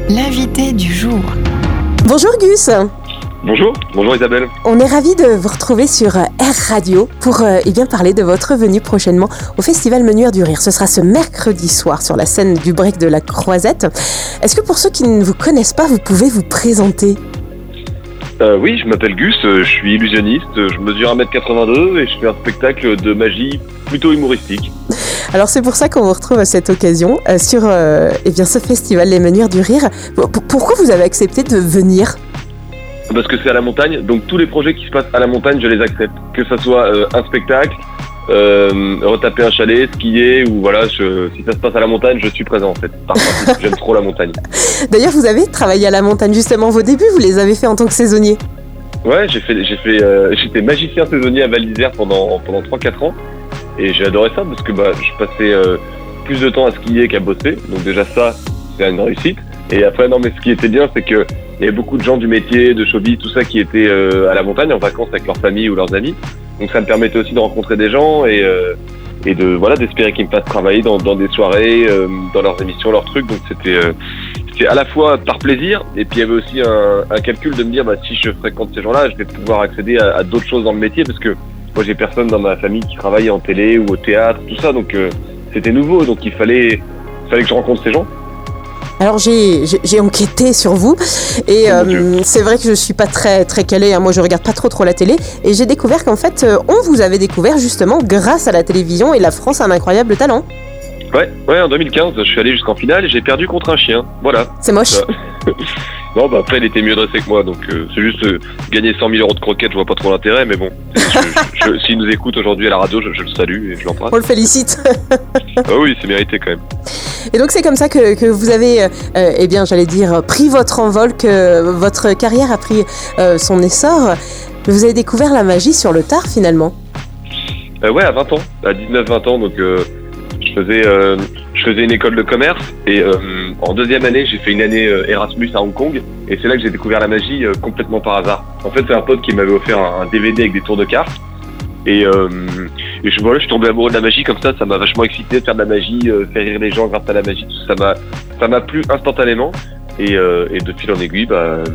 L'invité du jour. Bonjour Gus. Bonjour Isabelle. On est ravis de vous retrouver sur Air Radio pour parler de votre venue prochainement au Festival Menuire du Rire. Ce sera ce mercredi soir sur la scène du Break de la Croisette. Est-ce que pour ceux qui ne vous connaissent pas, vous pouvez vous présenter ? Oui, je m'appelle Gus, je suis illusionniste, je mesure 1m82 et je fais un spectacle de magie plutôt humoristique. Alors c'est pour ça qu'on vous retrouve à cette occasion sur ce festival Les Menuires du Rire. Pourquoi vous avez accepté de venir ? Parce que c'est à la montagne, donc tous les projets qui se passent à la montagne, je les accepte. Que ça soit un spectacle, retaper un chalet, skier ou voilà, si ça se passe à la montagne, je suis présent en fait. Par principe, j'aime trop la montagne. D'ailleurs, vous avez travaillé à la montagne justement. Vos débuts, vous les avez fait en tant que saisonnier ? Ouais, j'étais magicien saisonnier à Val d'Isère pendant 3-4 ans et j'ai adoré ça parce que je passais plus de temps à skier qu'à bosser. Donc déjà ça, c'est une réussite. Et après, non mais ce qui était bien, c'est que il y avait beaucoup de gens du métier, de showbiz, tout ça qui étaient à la montagne en vacances avec leur famille ou leurs amis. Donc ça me permettait aussi de rencontrer des gens et d'espérer qu'ils me fassent travailler dans des soirées, dans leurs émissions, leurs trucs. Donc c'était à la fois par plaisir et puis il y avait aussi un calcul de me dire si je fréquente ces gens-là, je vais pouvoir accéder à d'autres choses dans le métier parce que moi j'ai personne dans ma famille qui travaille en télé ou au théâtre, tout ça. Donc c'était nouveau, donc il fallait que je rencontre ces gens. Alors j'ai enquêté sur vous et c'est vrai que je suis pas très très calée, moi je regarde pas trop la télé et j'ai découvert qu'en fait on vous avait découvert justement grâce à la télévision et la France a un incroyable talent. Ouais, en 2015 je suis allé jusqu'en finale et j'ai perdu contre un chien, voilà. C'est moche. Non, après il était mieux dressé que moi, donc c'est juste gagner 100 000 € de croquettes, je vois pas trop l'intérêt, mais bon, s'il nous écoute aujourd'hui à la radio, je le salue et je l'embrasse. On le félicite. Ah oui, c'est mérité quand même. Et donc c'est comme ça que vous avez, pris votre envol, que votre carrière a pris son essor. Vous avez découvert la magie sur le tard finalement. Ouais, à 20 ans, à 19-20 ans, donc je faisais une école de commerce et en deuxième année, j'ai fait une année Erasmus à Hong Kong et c'est là que j'ai découvert la magie complètement par hasard. En fait, c'est un pote qui m'avait offert un DVD avec des tours de cartes. Et je suis tombé amoureux de la magie comme ça m'a vachement excité de faire de la magie, faire rire les gens grâce à la magie, tout ça m'a plu instantanément et de fil en aiguille,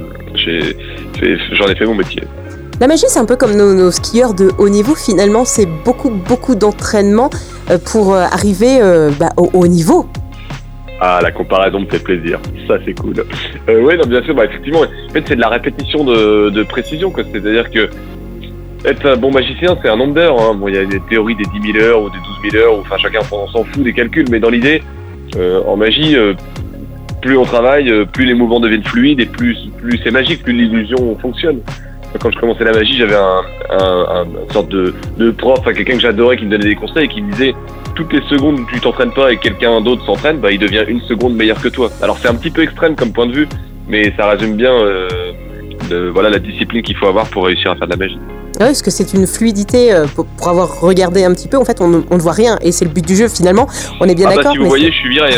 j'en ai fait mon métier. La magie, c'est un peu comme nos skieurs de haut niveau, finalement, c'est beaucoup d'entraînement pour arriver au haut niveau. Ah, la comparaison me fait plaisir, ça c'est cool. Ouais, non, bien sûr, effectivement, en fait c'est de la répétition de précision, quoi. C'est-à-dire que être un bon magicien, c'est un nombre d'heures. Hein. Bon, il y a des théories des 10 000 heures ou des 12 000 heures, chacun s'en fout des calculs, mais dans l'idée, en magie, plus on travaille, plus les mouvements deviennent fluides et plus c'est magique, plus l'illusion fonctionne. Quand je commençais la magie, j'avais un sorte de prof, quelqu'un que j'adorais qui me donnait des conseils et qui me disait toutes les secondes où tu t'entraînes pas et quelqu'un d'autre s'entraîne, il devient une seconde meilleur que toi. Alors c'est un petit peu extrême comme point de vue, mais ça résume bien la discipline qu'il faut avoir pour réussir à faire de la magie. Oui, parce que c'est une fluidité, pour avoir regardé un petit peu, en fait on ne voit rien et c'est le but du jeu finalement, on est bien d'accord. Si vous voyez, je suis viré.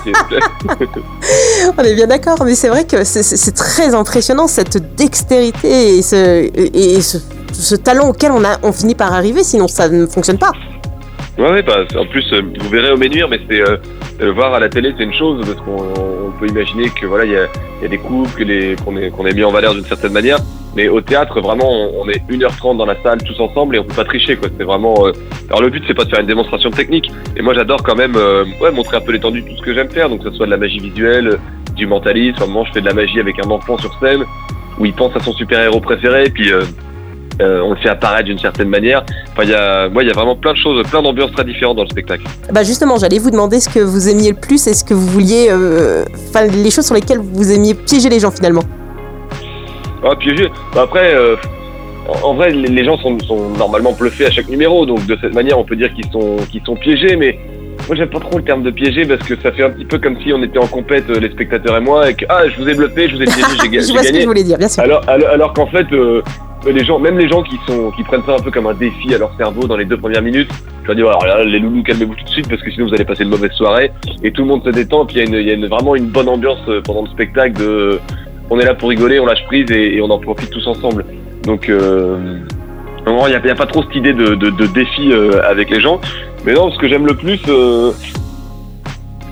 On est bien d'accord, mais c'est vrai que c'est très impressionnant cette dextérité et ce talent auquel on finit par arriver, sinon ça ne fonctionne pas. Ouais, en plus vous verrez au Menuire, mais c'est voir à la télé c'est une chose parce qu'on peut imaginer que voilà il y a des couples qu'on est mis en valeur d'une certaine manière, mais au théâtre vraiment on est 1h30 dans la salle tous ensemble et on peut pas tricher, quoi. C'est vraiment alors le but c'est pas de faire une démonstration technique et moi j'adore quand même montrer un peu l'étendue de tout ce que j'aime faire, donc que ce soit de la magie visuelle, du mentalisme. À un moment je fais de la magie avec un enfant sur scène où il pense à son super-héros préféré et puis on le fait apparaître d'une certaine manière. Il y a vraiment plein de choses, plein d'ambiances très différentes dans le spectacle. Justement, j'allais vous demander ce que vous aimiez le plus et ce que vous vouliez, les choses sur lesquelles vous aimiez piéger les gens finalement. Piéger. Après, en vrai, les gens sont normalement bluffés à chaque numéro, donc de cette manière, on peut dire qu'ils sont piégés, mais moi j'aime pas trop le terme de piéger parce que ça fait un petit peu comme si on était en compète, les spectateurs et moi, et que je vous ai bluffé, je vous ai piégé, j'ai gagné. Je vois ce que je voulais dire, bien sûr. Alors qu'en fait, les gens qui prennent ça un peu comme un défi à leur cerveau dans les 2 premières minutes, je leur dis alors là, les loulous, calmez-vous tout de suite parce que sinon vous allez passer une mauvaise soirée et tout le monde se détend. Puis il y a vraiment une bonne ambiance pendant le spectacle. On est là pour rigoler, on lâche prise et on en profite tous ensemble. Donc il n'y a pas trop cette idée de défi avec les gens. Mais non, ce que j'aime le plus,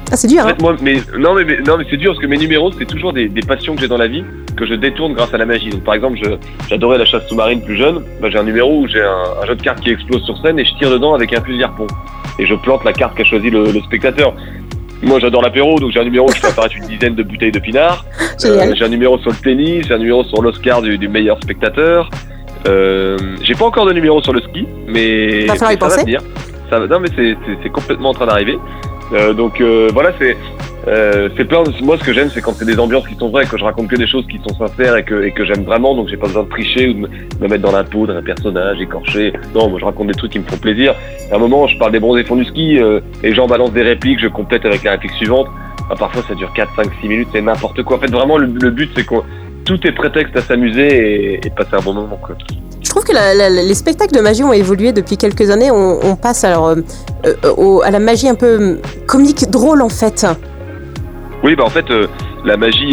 Ah, c'est dur, En hein. fait, moi, non, mais c'est dur parce que mes numéros, c'est toujours des passions que j'ai dans la vie que je détourne grâce à la magie. Donc, par exemple, j'adorais la chasse sous-marine plus jeune. Bah, j'ai un numéro où j'ai un jeu de cartes qui explose sur scène et je tire dedans avec un fusil harpon. Et je plante la carte qu'a choisi le spectateur. Moi, j'adore l'apéro, donc j'ai un numéro où je fais apparaître une dizaine de bouteilles de pinard. Génial. J'ai un numéro sur le tennis, j'ai un numéro sur l'Oscar du meilleur spectateur. J'ai pas encore de numéro sur le ski, mais Va falloir y penser. va venir. Non, mais c'est complètement en train d'arriver. Donc voilà, c'est plein. Moi, ce que j'aime, c'est quand c'est des ambiances qui sont vraies, que je raconte que des choses qui sont sincères et que j'aime vraiment. Donc j'ai pas besoin de tricher ou de me mettre dans la peau d'un personnage écorché. Non, moi je raconte des trucs qui me font plaisir. À un moment, je parle des bronzés fonds du ski, les gens balancent des répliques, je complète avec la réplique suivante. Bah, parfois, ça dure 4, 5, 6 minutes, c'est n'importe quoi. En fait, vraiment, le but, c'est que tout est prétexte à s'amuser et passer un bon moment, quoi. Je trouve que les spectacles de magie ont évolué depuis quelques années. On passe alors à la magie un peu comique, drôle en fait. Oui, bah en fait, la magie,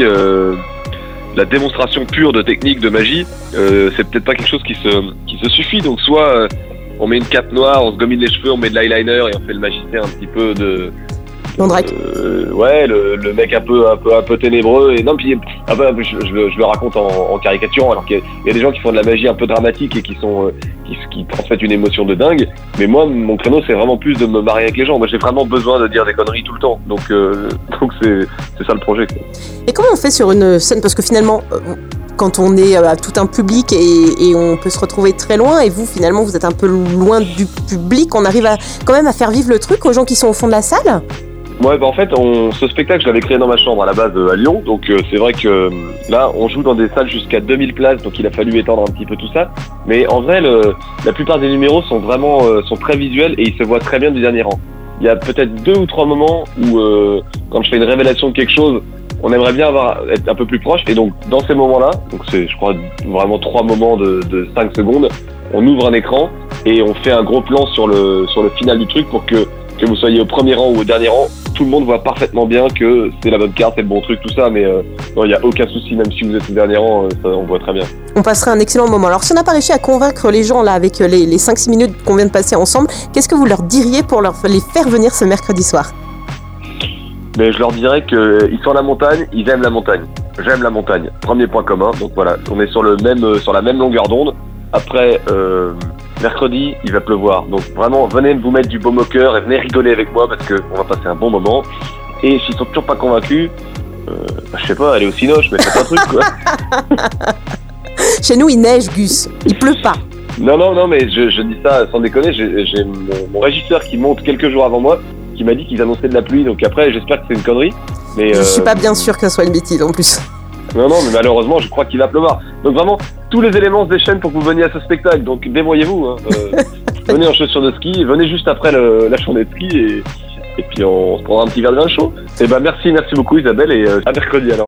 la démonstration pure de technique de magie, c'est peut-être pas quelque chose qui se suffit. Donc soit on met une cape noire, on se gomine les cheveux, on met de l'eyeliner et on fait le magicien un petit peu de... Mandrake. Ouais, le mec un peu ténébreux. Et non, puis après, je le raconte en caricaturant, alors qu'il y a des gens qui font de la magie un peu dramatique et qui transmettent une émotion de dingue. Mais moi, mon créneau, c'est vraiment plus de me marier avec les gens. Moi, j'ai vraiment besoin de dire des conneries tout le temps. Donc c'est ça le projet, quoi. Et comment on fait sur une scène? Parce que finalement, quand on est à tout un public et on peut se retrouver très loin, et vous, finalement, vous êtes un peu loin du public, on arrive quand même à faire vivre le truc aux gens qui sont au fond de la salle? Ouais, bah en fait, ce spectacle, je l'avais créé dans ma chambre à la base à Lyon, donc c'est vrai que là, on joue dans des salles jusqu'à 2000 places, donc il a fallu étendre un petit peu tout ça. Mais en vrai, la plupart des numéros sont vraiment sont très visuels et ils se voient très bien du dernier rang. Il y a peut-être 2 ou 3 moments où, quand je fais une révélation de quelque chose, on aimerait bien être un peu plus proche. Et donc, dans ces moments-là, donc c'est, je crois, vraiment 3 moments de 5 secondes, on ouvre un écran et on fait un gros plan sur le final du truc pour que vous soyez au premier rang ou au dernier rang, tout le monde voit parfaitement bien que c'est la bonne carte, c'est le bon truc, tout ça, mais non, il n'y a aucun souci, même si vous êtes au dernier rang, ça, on voit très bien. On passerait un excellent moment. Alors si on n'a pas réussi à convaincre les gens là avec les 5-6 minutes qu'on vient de passer ensemble, qu'est-ce que vous leur diriez pour les faire venir ce mercredi soir? Mais je leur dirais qu'ils sont à la montagne, ils aiment la montagne. J'aime la montagne, premier point commun, donc voilà, on est sur la même longueur d'onde. Après, mercredi, il va pleuvoir. Donc vraiment, venez vous mettre du baume au cœur et venez rigoler avec moi parce qu'on va passer un bon moment. Et s'ils sont toujours pas convaincus, je sais pas, allez au Cinoche, mais faites un truc, quoi. Chez nous, il neige, Gus. Il pleut pas. Non, mais je dis ça sans déconner. J'ai mon régisseur qui monte quelques jours avant moi, qui m'a dit qu'ils annonçaient de la pluie. Donc après, j'espère que c'est une connerie. Mais je suis pas bien sûr que ce soit une bêtise en plus. Non, mais malheureusement, je crois qu'il va pleuvoir. Donc vraiment, tous les éléments se déchaînent pour que vous veniez à ce spectacle. Donc débrouillez-vous. Hein. Venez en chaussures de ski, venez juste après la journée de ski et puis on se prendra un petit verre de vin chaud. Et ben merci beaucoup Isabelle et à mercredi alors.